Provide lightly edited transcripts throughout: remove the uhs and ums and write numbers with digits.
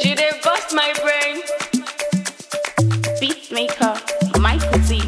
You dey bust my brain. Beat maker, Michael T.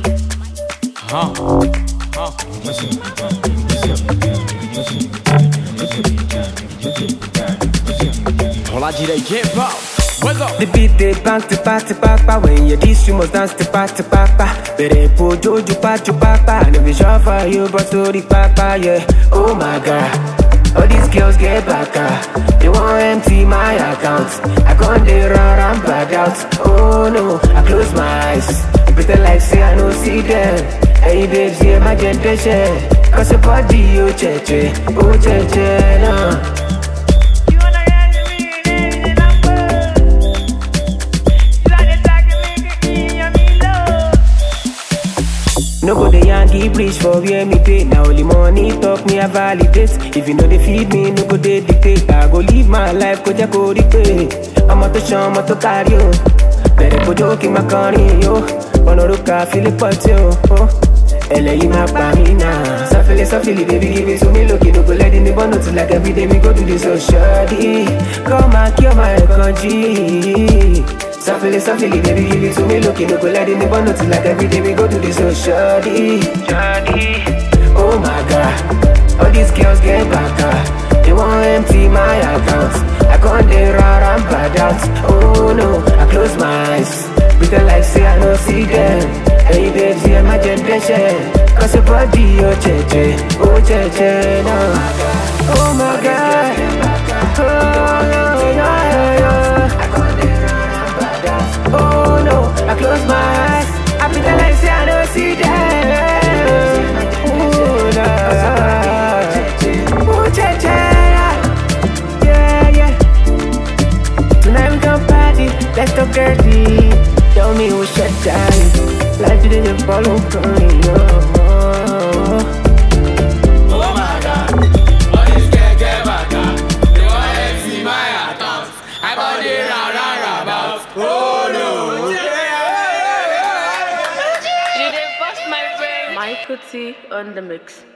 Olaji they get pop. The beat they bang to pa. When you this you must dance to pa. Bere po joju pa. No vision for you but to the papa, yeah. Oh my god. All these girls get back they want empty my account. I can't they run and bad out. Oh no, I close my eyes. Pretend like say I don't see them. Hey babes, yeah, my generation. Cause your body, oh che, no. No go the Yankee bridge for where me pay. Now only money talk me a validate. If you know they feed me, no go they dictate. I go live my life, go go repay. I'm out to show, I'm out to carry you. Better go joke in my car, yo. Onoruka, feel it pot, yo. LA, my pamina. Safely, baby, give it to me. Look, you no go let in the bundle till like every day we go to this so shawty. Come and kill my country. Safely, baby, give it to me. Look, you no go let in the bundle till like every day we go to this so shawty. Oh my god, all these girls get back they want empty my account. I can't they run and bad out. Oh no, I close my eyes. Pretend like say I don't see them. Hey babes, yeah, my generation. Cause your body, oh che, no. Oh my god, oh yeah. Oh no, I close my eyes. I pretend like say I don't see them. Oh no, oh che, yeah. Tonight we gon' party, let's go dirty. Tell me who shut down. Life didn't follow me, Oh my god, all these girls get back. They want empty my account. I got it round about. Oh no. You dey bust my brain. Michael T on the mix.